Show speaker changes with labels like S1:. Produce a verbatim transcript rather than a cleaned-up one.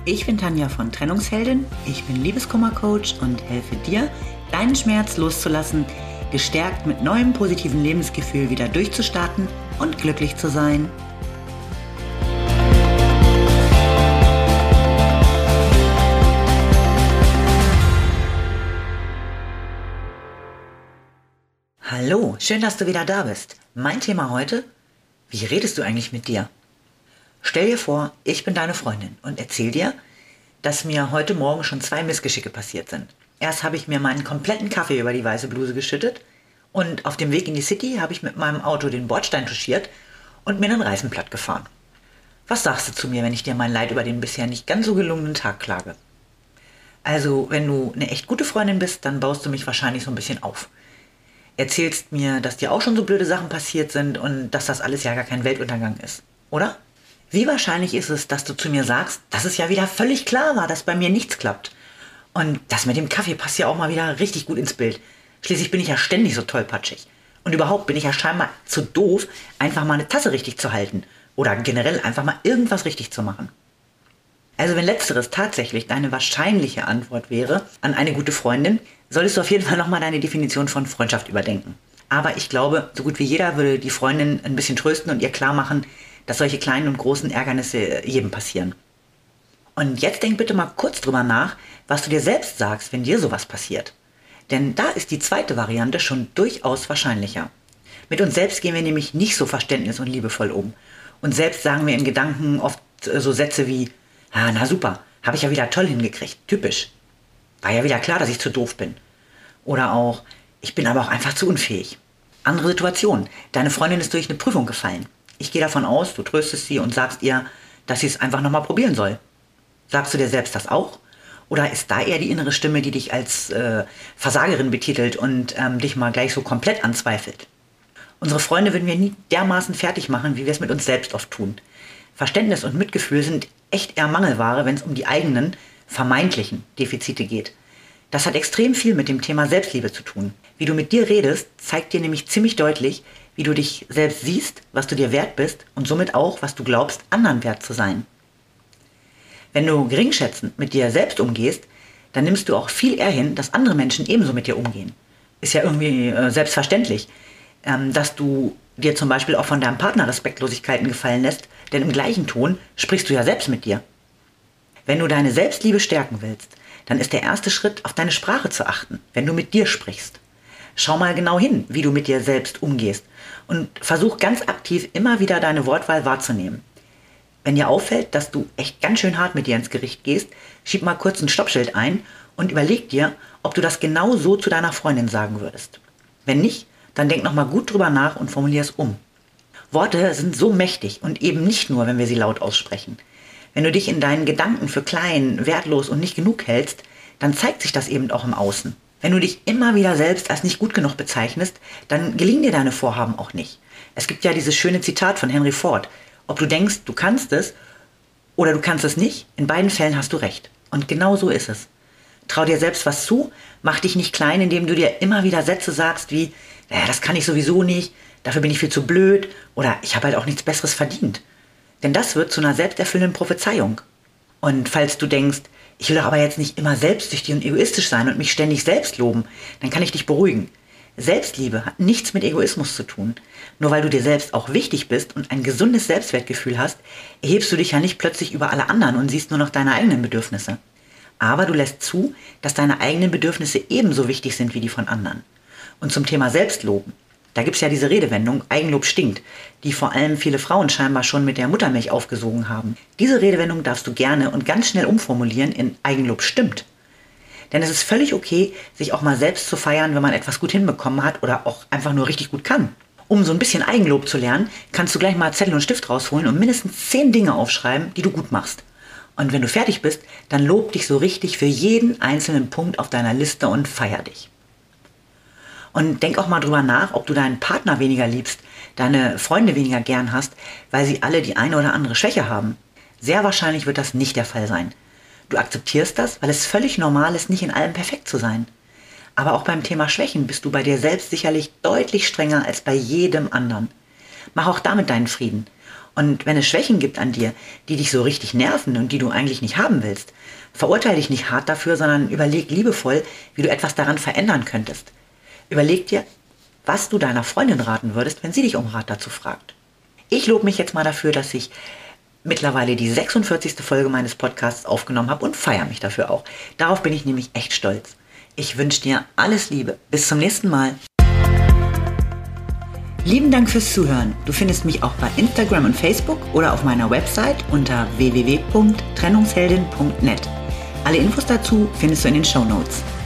S1: Ich bin Tanja von Trennungsheldin, ich bin Liebeskummer-Coach und helfe dir, deinen Schmerz loszulassen, gestärkt mit neuem positiven Lebensgefühl wieder durchzustarten und glücklich zu sein. Hallo, schön, dass du wieder da bist. Mein Thema heute: Wie redest du eigentlich mit dir? Stell dir vor, ich bin deine Freundin und erzähl dir, dass mir heute Morgen schon zwei Missgeschicke passiert sind. Erst habe ich mir meinen kompletten Kaffee über die weiße Bluse geschüttet und auf dem Weg in die City habe ich mit meinem Auto den Bordstein touchiert und mir einen Reifen platt gefahren. Was sagst du zu mir, wenn ich dir mein Leid über den bisher nicht ganz so gelungenen Tag klage? Also, wenn du eine echt gute Freundin bist, dann baust du mich wahrscheinlich so ein bisschen auf. Erzählst mir, dass dir auch schon so blöde Sachen passiert sind und dass das alles ja gar kein Weltuntergang ist, oder? Wie wahrscheinlich ist es, dass du zu mir sagst, dass es ja wieder völlig klar war, dass bei mir nichts klappt? Und das mit dem Kaffee passt ja auch mal wieder richtig gut ins Bild. Schließlich bin ich ja ständig so tollpatschig. Und überhaupt bin ich ja scheinbar zu doof, einfach mal eine Tasse richtig zu halten. Oder generell einfach mal irgendwas richtig zu machen. Also wenn Letzteres tatsächlich deine wahrscheinliche Antwort wäre an eine gute Freundin, solltest du auf jeden Fall nochmal deine Definition von Freundschaft überdenken. Aber ich glaube, so gut wie jeder würde die Freundin ein bisschen trösten und ihr klar machen, dass solche kleinen und großen Ärgernisse jedem passieren. Und jetzt denk bitte mal kurz drüber nach, was du dir selbst sagst, wenn dir sowas passiert. Denn da ist die zweite Variante schon durchaus wahrscheinlicher. Mit uns selbst gehen wir nämlich nicht so verständnis- und liebevoll um. Und selbst sagen wir in Gedanken oft so Sätze wie: ah, na super, habe ich ja wieder toll hingekriegt, typisch. War ja wieder klar, dass ich zu doof bin. Oder auch: ich bin aber auch einfach zu unfähig. Andere Situation: Deine Freundin ist durch eine Prüfung gefallen. Ich gehe davon aus, du tröstest sie und sagst ihr, dass sie es einfach nochmal probieren soll. Sagst du dir selbst das auch? Oder ist da eher die innere Stimme, die dich als äh, Versagerin betitelt und ähm, dich mal gleich so komplett anzweifelt? Unsere Freunde würden wir nie dermaßen fertig machen, wie wir es mit uns selbst oft tun. Verständnis und Mitgefühl sind echt eher Mangelware, wenn es um die eigenen, vermeintlichen Defizite geht. Das hat extrem viel mit dem Thema Selbstliebe zu tun. Wie du mit dir redest, zeigt dir nämlich ziemlich deutlich, wie du dich selbst siehst, was du dir wert bist und somit auch, was du glaubst, anderen wert zu sein. Wenn du geringschätzend mit dir selbst umgehst, dann nimmst du auch viel eher hin, dass andere Menschen ebenso mit dir umgehen. Ist ja irgendwie äh, selbstverständlich, ähm, dass du dir zum Beispiel auch von deinem Partner Respektlosigkeiten gefallen lässt, denn im gleichen Ton sprichst du ja selbst mit dir. Wenn du deine Selbstliebe stärken willst, dann ist der erste Schritt, auf deine Sprache zu achten, wenn du mit dir sprichst. Schau mal genau hin, wie du mit dir selbst umgehst und versuch ganz aktiv immer wieder deine Wortwahl wahrzunehmen. Wenn dir auffällt, dass du echt ganz schön hart mit dir ins Gericht gehst, schieb mal kurz ein Stoppschild ein und überleg dir, ob du das genau so zu deiner Freundin sagen würdest. Wenn nicht, dann denk nochmal gut drüber nach und formulier es um. Worte sind so mächtig und eben nicht nur, wenn wir sie laut aussprechen. Wenn du dich in deinen Gedanken für klein, wertlos und nicht genug hältst, dann zeigt sich das eben auch im Außen. Wenn du dich immer wieder selbst als nicht gut genug bezeichnest, dann gelingen dir deine Vorhaben auch nicht. Es gibt ja dieses schöne Zitat von Henry Ford: Ob du denkst, du kannst es oder du kannst es nicht, in beiden Fällen hast du recht. Und genau so ist es. Trau dir selbst was zu, mach dich nicht klein, indem du dir immer wieder Sätze sagst wie: naja, das kann ich sowieso nicht, dafür bin ich viel zu blöd oder ich habe halt auch nichts Besseres verdient. Denn das wird zu einer selbsterfüllenden Prophezeiung. Und falls du denkst, ich will doch aber jetzt nicht immer selbstsüchtig und egoistisch sein und mich ständig selbst loben, dann kann ich dich beruhigen. Selbstliebe hat nichts mit Egoismus zu tun. Nur weil du dir selbst auch wichtig bist und ein gesundes Selbstwertgefühl hast, erhebst du dich ja nicht plötzlich über alle anderen und siehst nur noch deine eigenen Bedürfnisse. Aber du lässt zu, dass deine eigenen Bedürfnisse ebenso wichtig sind wie die von anderen. Und zum Thema Selbstloben: Da gibt es ja diese Redewendung, Eigenlob stinkt, die vor allem viele Frauen scheinbar schon mit der Muttermilch aufgesogen haben. Diese Redewendung darfst du gerne und ganz schnell umformulieren in Eigenlob stimmt. Denn es ist völlig okay, sich auch mal selbst zu feiern, wenn man etwas gut hinbekommen hat oder auch einfach nur richtig gut kann. Um so ein bisschen Eigenlob zu lernen, kannst du gleich mal Zettel und Stift rausholen und mindestens zehn Dinge aufschreiben, die du gut machst. Und wenn du fertig bist, dann lob dich so richtig für jeden einzelnen Punkt auf deiner Liste und feier dich. Und denk auch mal drüber nach, ob du deinen Partner weniger liebst, deine Freunde weniger gern hast, weil sie alle die eine oder andere Schwäche haben. Sehr wahrscheinlich wird das nicht der Fall sein. Du akzeptierst das, weil es völlig normal ist, nicht in allem perfekt zu sein. Aber auch beim Thema Schwächen bist du bei dir selbst sicherlich deutlich strenger als bei jedem anderen. Mach auch damit deinen Frieden Und wenn es Schwächen gibt an dir, die dich so richtig nerven und die du eigentlich nicht haben willst, verurteile dich nicht hart dafür, sondern überleg liebevoll, wie du etwas daran verändern könntest. Überleg dir, was du deiner Freundin raten würdest, wenn sie dich um Rat dazu fragt. Ich lobe mich jetzt mal dafür, dass ich mittlerweile die sechsundvierzigste Folge meines Podcasts aufgenommen habe und feiere mich dafür auch. Darauf bin ich nämlich echt stolz. Ich wünsche dir alles Liebe. Bis zum nächsten Mal. Lieben Dank fürs Zuhören. Du findest mich auch bei Instagram und Facebook oder auf meiner Website unter w w w punkt trennungsheldin punkt net. Alle Infos dazu findest du in den Shownotes.